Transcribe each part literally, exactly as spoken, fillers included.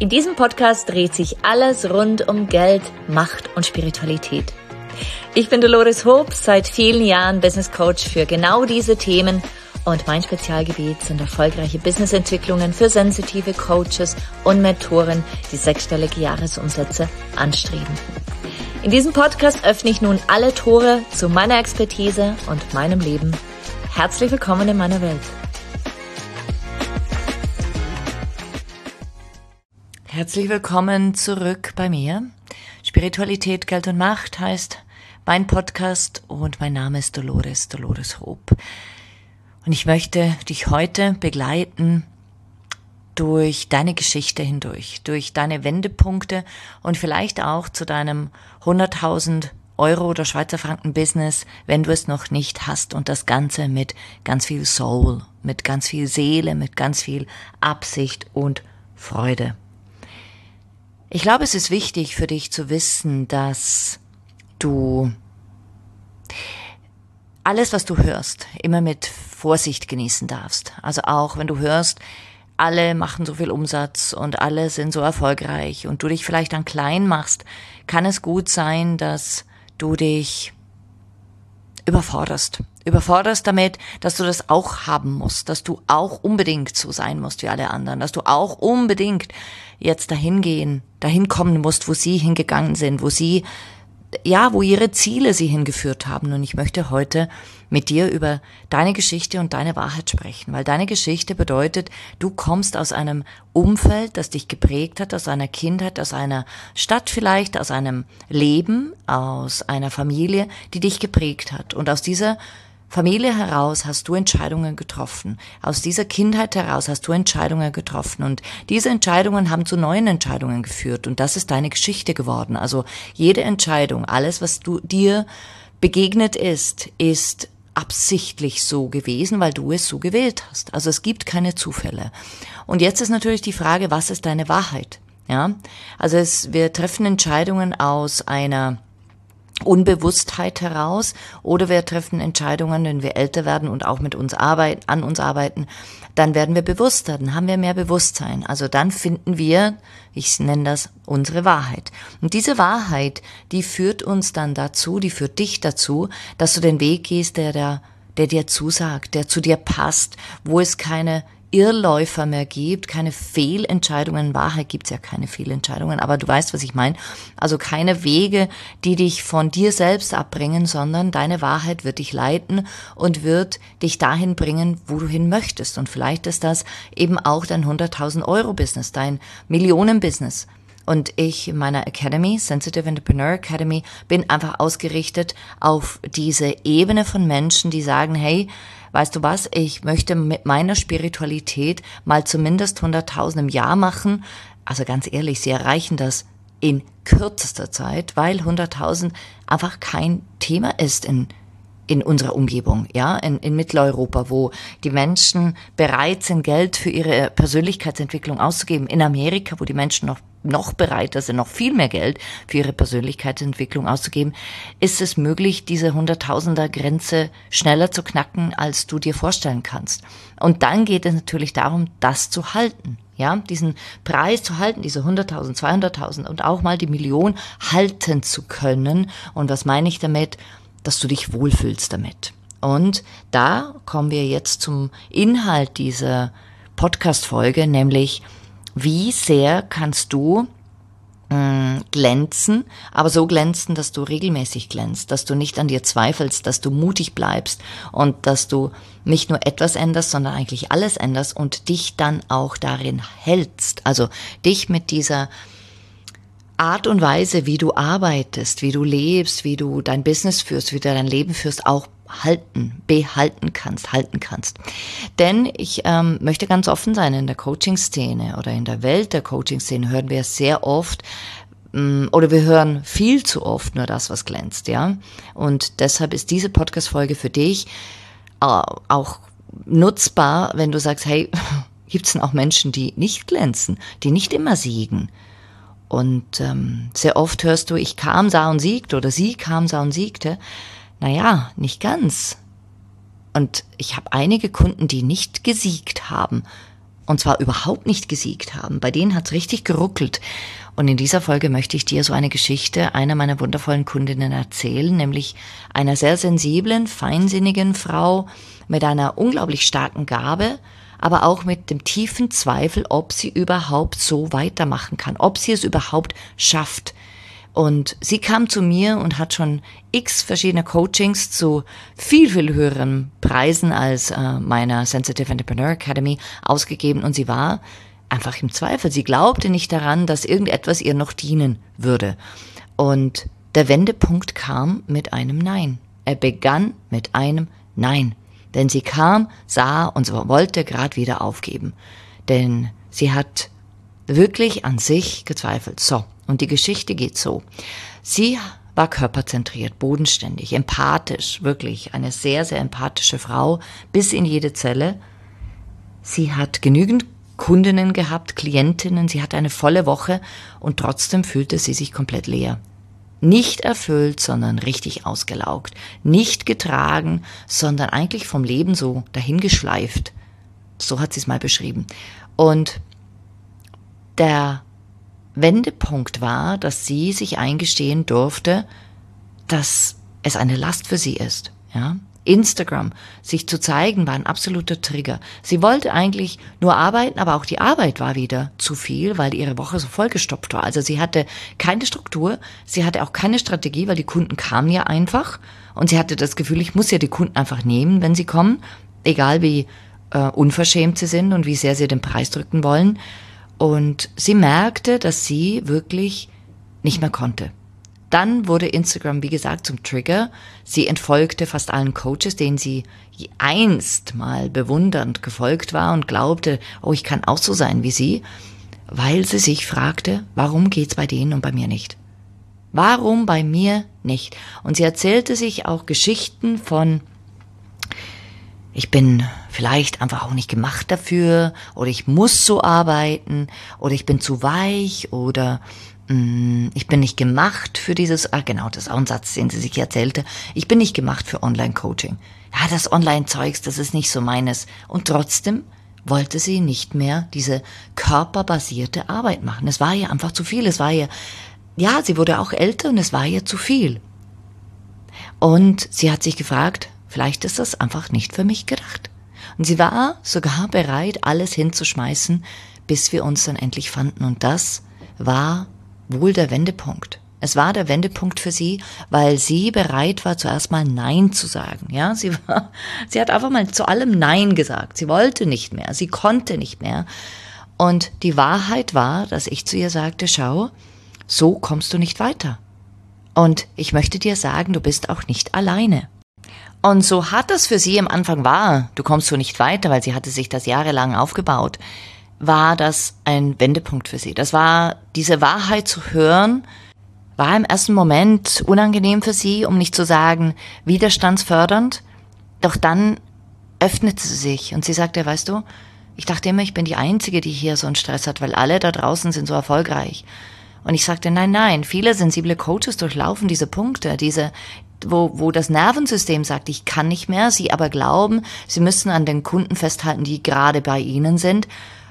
In diesem Podcast dreht sich alles rund um Geld, Macht und Spiritualität. Ich bin Dolores Hoop, seit vielen Jahren Business Coach für genau diese Themen und mein Spezialgebiet sind erfolgreiche Businessentwicklungen für sensitive Coaches und Mentoren, die sechsstellige Jahresumsätze anstreben. In diesem Podcast öffne ich nun alle Tore zu meiner Expertise und meinem Leben. Herzlich willkommen in meiner Welt. Herzlich willkommen zurück bei mir. Spiritualität, Geld und Macht heißt mein Podcast und mein Name ist Dolores, Dolores Hoop. Und ich möchte dich heute begleiten durch deine Geschichte hindurch, durch deine Wendepunkte und vielleicht auch zu deinem hunderttausend Euro oder Schweizer Franken Business, wenn du es noch nicht hast und das Ganze mit ganz viel Soul, mit ganz viel Seele, mit ganz viel Absicht und Freude. Ich glaube, es ist wichtig für dich zu wissen, dass du alles, was du hörst, immer mit Vorsicht genießen darfst. Also auch, wenn du hörst, alle machen so viel Umsatz und alle sind so erfolgreich und du dich vielleicht dann klein machst, kann es gut sein, dass du dich überforderst. Überforderst damit, dass du das auch haben musst, dass du auch unbedingt so sein musst wie alle anderen, dass du auch unbedingt jetzt dahin gehen, dahin kommen musst, wo sie hingegangen sind, wo sie, ja, wo ihre Ziele sie hingeführt haben. Und ich möchte heute mit dir über deine Geschichte und deine Wahrheit sprechen, weil deine Geschichte bedeutet, du kommst aus einem Umfeld, das dich geprägt hat, aus einer Kindheit, aus einer Stadt vielleicht, aus einem Leben, aus einer Familie, die dich geprägt hat. Und aus dieser Familie heraus hast du Entscheidungen getroffen. Aus dieser Kindheit heraus hast du Entscheidungen getroffen. Und diese Entscheidungen haben zu neuen Entscheidungen geführt. Und das ist deine Geschichte geworden. Also jede Entscheidung, alles, was du dir begegnet ist, ist absichtlich so gewesen, weil du es so gewählt hast. Also es gibt keine Zufälle. Und jetzt ist natürlich die Frage, was ist deine Wahrheit? Ja, also es, wir treffen Entscheidungen aus einer Unbewusstheit heraus oder wir treffen Entscheidungen, wenn wir älter werden und auch mit uns arbeiten, an uns arbeiten, dann werden wir bewusster, dann haben wir mehr Bewusstsein. Also dann finden wir, ich nenne das unsere Wahrheit. Und diese Wahrheit, die führt uns dann dazu, die führt dich dazu, dass du den Weg gehst, der, der, der dir zusagt, der zu dir passt, wo es keine Irrläufer mehr gibt, keine Fehlentscheidungen. In Wahrheit gibt's ja keine Fehlentscheidungen, aber du weißt, was ich meine. Also keine Wege, die dich von dir selbst abbringen, sondern deine Wahrheit wird dich leiten und wird dich dahin bringen, wo du hin möchtest. Und vielleicht ist das eben auch dein hunderttausend Euro Business, dein Millionen-Business. Und ich in meiner Academy, Sensitive Entrepreneur Academy, bin einfach ausgerichtet auf diese Ebene von Menschen, die sagen, hey, weißt du was, ich möchte mit meiner Spiritualität mal zumindest hunderttausend im Jahr machen. Also ganz ehrlich, sie erreichen das in kürzester Zeit, weil hunderttausend einfach kein Thema ist in in unserer Umgebung, ja, in, in Mitteleuropa, wo die Menschen bereit sind, Geld für ihre Persönlichkeitsentwicklung auszugeben. In Amerika, wo die Menschen noch noch bereiter sind, noch viel mehr Geld für ihre Persönlichkeitsentwicklung auszugeben, ist es möglich, diese Hunderttausender-Grenze schneller zu knacken, als du dir vorstellen kannst. Und dann geht es natürlich darum, das zu halten, ja, diesen Preis zu halten, diese hunderttausend, zweihunderttausend und auch mal die Million halten zu können. Und was meine ich damit? Dass du dich wohlfühlst damit. Und da kommen wir jetzt zum Inhalt dieser Podcast-Folge, nämlich wie sehr kannst du mh, glänzen, aber so glänzen, dass du regelmäßig glänzt, dass du nicht an dir zweifelst, dass du mutig bleibst und dass du nicht nur etwas änderst, sondern eigentlich alles änderst und dich dann auch darin hältst. Also dich mit dieser Art und Weise, wie du arbeitest, wie du lebst, wie du dein Business führst, wie du dein Leben führst, auch halten, behalten kannst, halten kannst. Denn ich ähm, möchte ganz offen sein, in der Coaching-Szene oder in der Welt der Coaching-Szene hören wir sehr oft, ähm, oder wir hören viel zu oft nur das, was glänzt, ja. Und deshalb ist diese Podcast-Folge für dich äh, auch nutzbar, wenn du sagst, hey, gibt es denn auch Menschen, die nicht glänzen, die nicht immer siegen? Und ähm, sehr oft hörst du, ich kam, sah und siegte oder sie kam, sah und siegte. Naja, nicht ganz. Und ich habe einige Kunden, die nicht gesiegt haben und zwar überhaupt nicht gesiegt haben. Bei denen hat's richtig geruckelt. Und in dieser Folge möchte ich dir so eine Geschichte einer meiner wundervollen Kundinnen erzählen, nämlich einer sehr sensiblen, feinsinnigen Frau mit einer unglaublich starken Gabe, aber auch mit dem tiefen Zweifel, ob sie überhaupt so weitermachen kann, ob sie es überhaupt schafft. Und sie kam zu mir und hat schon x verschiedene Coachings zu viel, viel höheren Preisen als äh, meiner Sensitive Entrepreneur Academy ausgegeben. Und sie war einfach im Zweifel. Sie glaubte nicht daran, dass irgendetwas ihr noch dienen würde. Und der Wendepunkt kam mit einem Nein. Er begann mit einem Nein. Denn sie kam, sah und wollte gerade wieder aufgeben. Denn sie hat wirklich an sich gezweifelt. So. Und die Geschichte geht so. Sie war körperzentriert, bodenständig, empathisch, wirklich eine sehr, sehr empathische Frau, bis in jede Zelle. Sie hat genügend Kundinnen gehabt, Klientinnen, sie hatte eine volle Woche und trotzdem fühlte sie sich komplett leer. Nicht erfüllt, sondern richtig ausgelaugt. Nicht getragen, sondern eigentlich vom Leben so dahingeschleift. So hat sie es mal beschrieben. Und der Wendepunkt war, dass sie sich eingestehen durfte, dass es eine Last für sie ist. Ja? Instagram, sich zu zeigen, war ein absoluter Trigger. Sie wollte eigentlich nur arbeiten, aber auch die Arbeit war wieder zu viel, weil ihre Woche so vollgestopft war. Also sie hatte keine Struktur, sie hatte auch keine Strategie, weil die Kunden kamen ja einfach. Und sie hatte das Gefühl, ich muss ja die Kunden einfach nehmen, wenn sie kommen, egal wie äh, unverschämt sie sind und wie sehr sie den Preis drücken wollen. Und sie merkte, dass sie wirklich nicht mehr konnte. Dann wurde Instagram, wie gesagt, zum Trigger. Sie entfolgte fast allen Coaches, denen sie einst mal bewundernd gefolgt war und glaubte, oh, ich kann auch so sein wie sie, weil sie sich fragte, warum geht's bei denen und bei mir nicht? Warum bei mir nicht? Und sie erzählte sich auch Geschichten von, ich bin vielleicht einfach auch nicht gemacht dafür oder ich muss so arbeiten oder ich bin zu weich oder mh, ich bin nicht gemacht für dieses, ah genau, das ist auch ein Satz, den sie sich erzählte, ich bin nicht gemacht für Online-Coaching. Ja, das Online-Zeugs, das ist nicht so meines. Und trotzdem wollte sie nicht mehr diese körperbasierte Arbeit machen. Es war ihr einfach zu viel, es war ihr, ja, sie wurde auch älter und es war ihr zu viel. Und sie hat sich gefragt, vielleicht ist das einfach nicht für mich gedacht. Und sie war sogar bereit, alles hinzuschmeißen, bis wir uns dann endlich fanden. Und das war wohl der Wendepunkt. Es war der Wendepunkt für sie, weil sie bereit war, zuerst mal Nein zu sagen. Ja, sie war, sie hat einfach mal zu allem Nein gesagt. Sie wollte nicht mehr, sie konnte nicht mehr. Und die Wahrheit war, dass ich zu ihr sagte, schau, so kommst du nicht weiter. Und ich möchte dir sagen, du bist auch nicht alleine. Und so hart das für sie am Anfang war, du kommst so nicht weiter, weil sie hatte sich das jahrelang aufgebaut, war das ein Wendepunkt für sie. Das war, diese Wahrheit zu hören, war im ersten Moment unangenehm für sie, um nicht zu sagen widerstandsfördernd. Doch dann öffnete sie sich und sie sagte, weißt du, ich dachte immer, ich bin die Einzige, die hier so einen Stress hat, weil alle da draußen sind so erfolgreich. Und ich sagte, nein, nein, viele sensible Coaches durchlaufen diese Punkte, diese Wo, wo das Nervensystem sagt, ich kann nicht mehr, sie aber glauben, sie müssen an den Kunden festhalten, die gerade bei ihnen sind.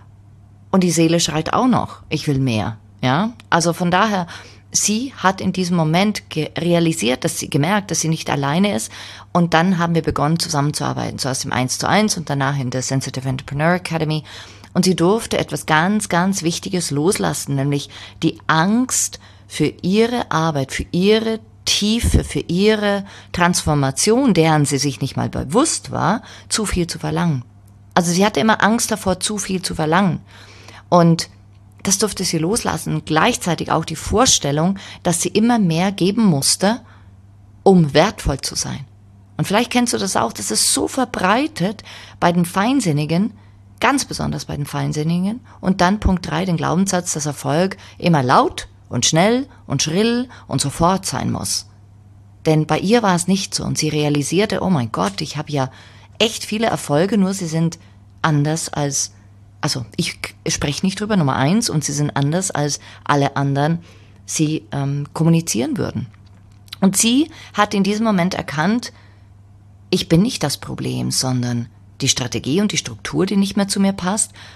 Und die Seele schreit auch noch, ich will mehr. Ja, also von daher, sie hat in diesem Moment realisiert, dass sie gemerkt, dass sie nicht alleine ist. Und dann haben wir begonnen, zusammenzuarbeiten. Zuerst im eins zu eins und danach in der Sensitive Entrepreneur Academy. Und sie durfte etwas ganz, ganz Wichtiges loslassen, nämlich die Angst für ihre Arbeit, für ihre Tiefe, für ihre Transformation, deren sie sich nicht mal bewusst war, zu viel zu verlangen. Also sie hatte immer Angst davor, zu viel zu verlangen. Und das durfte sie loslassen. Und gleichzeitig auch die Vorstellung, dass sie immer mehr geben musste, um wertvoll zu sein. Und vielleicht kennst du das auch, das ist so verbreitet bei den Feinsinnigen, ganz besonders bei den Feinsinnigen. Und dann Punkt drei, den Glaubenssatz, dass Erfolg immer laut und schnell und schrill und sofort sein muss. Denn bei ihr war es nicht so und sie realisierte, oh mein Gott, ich habe ja echt viele Erfolge, nur sie sind anders als, also ich spreche nicht drüber, Nummer eins, und sie sind anders als alle anderen sie ähm, kommunizieren würden. Und sie hat in diesem Moment erkannt, ich bin nicht das Problem, sondern die Strategie und die Struktur, die nicht mehr zu mir passt.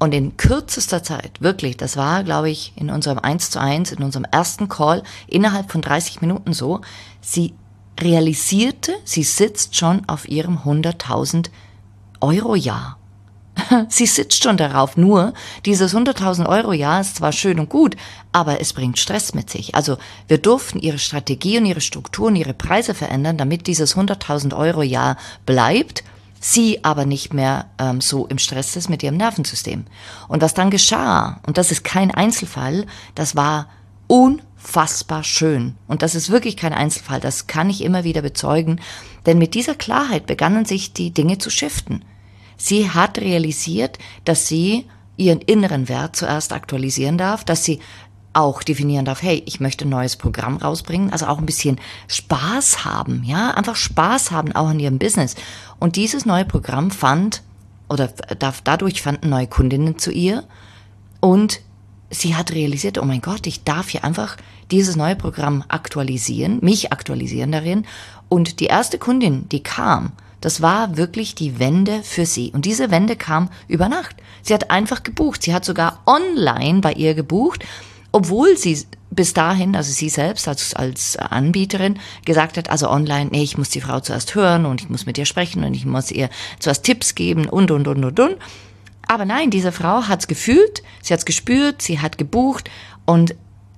Und in kürzester Zeit, wirklich, das war, glaube ich, in unserem eins zu eins, in unserem ersten Call, innerhalb von dreißig Minuten so, sie realisierte, sie sitzt schon auf ihrem hunderttausend Euro Jahr. Sie sitzt schon darauf, nur dieses hunderttausend Euro Jahr ist zwar schön und gut, aber es bringt Stress mit sich. Also wir durften ihre Strategie und ihre Struktur und ihre Preise verändern, damit dieses hunderttausend Euro Jahr bleibt, sie aber nicht mehr ähm, so im Stress ist mit ihrem Nervensystem. Und was dann geschah, und das ist kein Einzelfall, das war unfassbar schön. Und das ist wirklich kein Einzelfall, das kann ich immer wieder bezeugen, denn mit dieser Klarheit begannen sich die Dinge zu shiften. Sie hat realisiert, dass sie ihren inneren Wert zuerst aktualisieren darf, dass sie auch definieren darf, hey, ich möchte ein neues Programm rausbringen, also auch ein bisschen Spaß haben, ja, einfach Spaß haben, auch in ihrem Business. Und dieses neue Programm fand, oder dadurch fanden neue Kundinnen zu ihr und sie hat realisiert, oh mein Gott, ich darf hier einfach dieses neue Programm aktualisieren, mich aktualisieren darin. Und die erste Kundin, die kam, das war wirklich die Wende für sie. Und diese Wende kam über Nacht. Sie hat einfach gebucht. Sie hat sogar online bei ihr gebucht, obwohl sie bis dahin, also sie selbst als, als Anbieterin, gesagt hat, also online, nee, ich muss die Frau zuerst hören und ich muss mit ihr sprechen und ich muss ihr zuerst Tipps geben und, und, und, und, und. Aber nein, diese Frau hat's gefühlt, sie hat's gespürt, sie hat gebucht und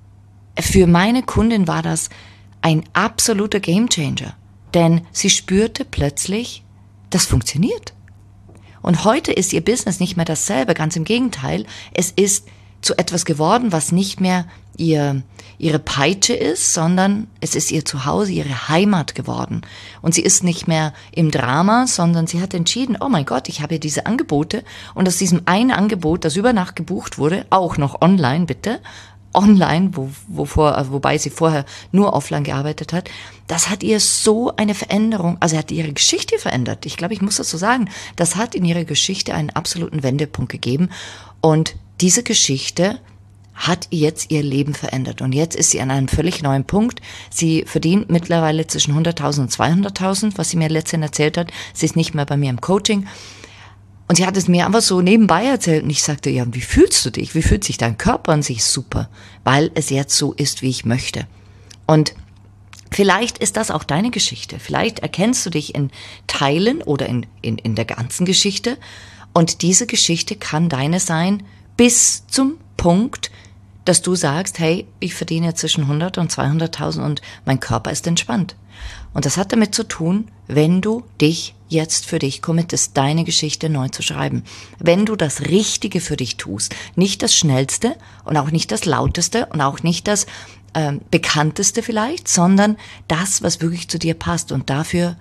für meine Kundin war das ein absoluter Gamechanger. Denn sie spürte plötzlich, das funktioniert. Und heute ist ihr Business nicht mehr dasselbe, ganz im Gegenteil. Es ist zu etwas geworden, was nicht mehr ihr, ihre Peitsche ist, sondern es ist ihr Zuhause, ihre Heimat geworden. Und sie ist nicht mehr im Drama, sondern sie hat entschieden, oh mein Gott, ich habe hier diese Angebote und aus diesem einen Angebot, das über Nacht gebucht wurde, auch noch online bitte, online, wo, wovor, wobei sie vorher nur offline gearbeitet hat, das hat ihr so eine Veränderung, also hat ihre Geschichte verändert. Ich glaube, ich muss das so sagen. Das hat in ihrer Geschichte einen absoluten Wendepunkt gegeben und diese Geschichte hat jetzt ihr Leben verändert und jetzt ist sie an einem völlig neuen Punkt. Sie verdient mittlerweile zwischen hunderttausend und zweihunderttausend, was sie mir letztens erzählt hat. Sie ist nicht mehr bei mir im Coaching. Und sie hat es mir einfach so nebenbei erzählt und ich sagte, ja, wie fühlst du dich? Wie fühlt sich dein Körper an sich? Super, weil es jetzt so ist, wie ich möchte. Und vielleicht ist das auch deine Geschichte. Vielleicht erkennst du dich in Teilen oder in, in, in der ganzen Geschichte und diese Geschichte kann deine sein bis zum Punkt, dass du sagst, hey, ich verdiene zwischen hundert und zweihunderttausend und mein Körper ist entspannt. Und das hat damit zu tun, wenn du dich jetzt für dich committest, deine Geschichte neu zu schreiben. Wenn du das Richtige für dich tust, nicht das Schnellste und auch nicht das Lauteste und auch nicht das äh, Bekannteste vielleicht, sondern das, was wirklich zu dir passt. Und dafür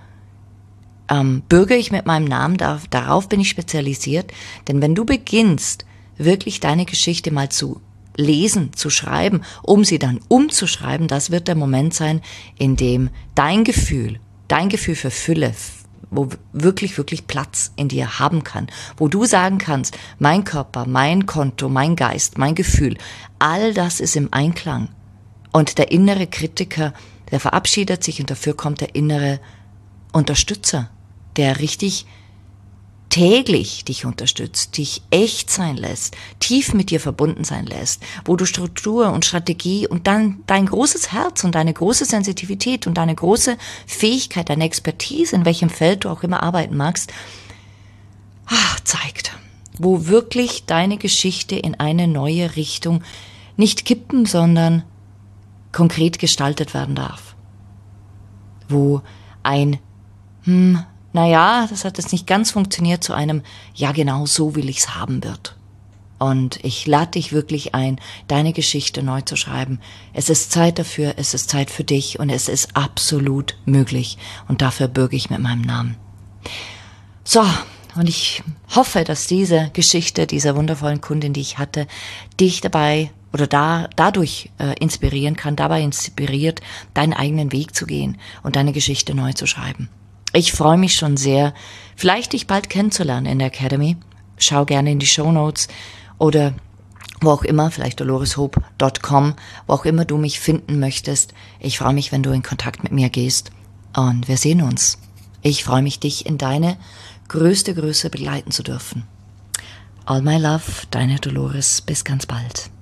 ähm, bürge ich mit meinem Namen, da, darauf bin ich spezialisiert. Denn wenn du beginnst, wirklich deine Geschichte mal zu lesen, zu schreiben, um sie dann umzuschreiben, das wird der Moment sein, in dem dein Gefühl, dein Gefühl für Fülle, wo wirklich, wirklich Platz in dir haben kann, wo du sagen kannst, mein Körper, mein Konto, mein Geist, mein Gefühl, all das ist im Einklang. Und der innere Kritiker, der verabschiedet sich und dafür kommt der innere Unterstützer, der richtig täglich dich unterstützt, dich echt sein lässt, tief mit dir verbunden sein lässt, wo du Struktur und Strategie und dann dein großes Herz und deine große Sensitivität und deine große Fähigkeit, deine Expertise, in welchem Feld du auch immer arbeiten magst, ach, zeigt, wo wirklich deine Geschichte in eine neue Richtung nicht kippen, sondern konkret gestaltet werden darf. Wo ein hm, naja, das hat jetzt nicht ganz funktioniert, zu einem, ja genau so will ich's haben wird. Und ich lade dich wirklich ein, deine Geschichte neu zu schreiben. Es ist Zeit dafür, es ist Zeit für dich und es ist absolut möglich. Und dafür bürge ich mit meinem Namen. So, und ich hoffe, dass diese Geschichte dieser wundervollen Kundin, die ich hatte, dich dabei oder da dadurch äh, inspirieren kann, dabei inspiriert, deinen eigenen Weg zu gehen und deine Geschichte neu zu schreiben. Ich freue mich schon sehr, vielleicht dich bald kennenzulernen in der Academy. Schau gerne in die Shownotes oder wo auch immer, vielleicht dolores hope punkt com, wo auch immer du mich finden möchtest. Ich freue mich, wenn du in Kontakt mit mir gehst und wir sehen uns. Ich freue mich, dich in deine größte Größe begleiten zu dürfen. All my love, deine Dolores. Bis ganz bald.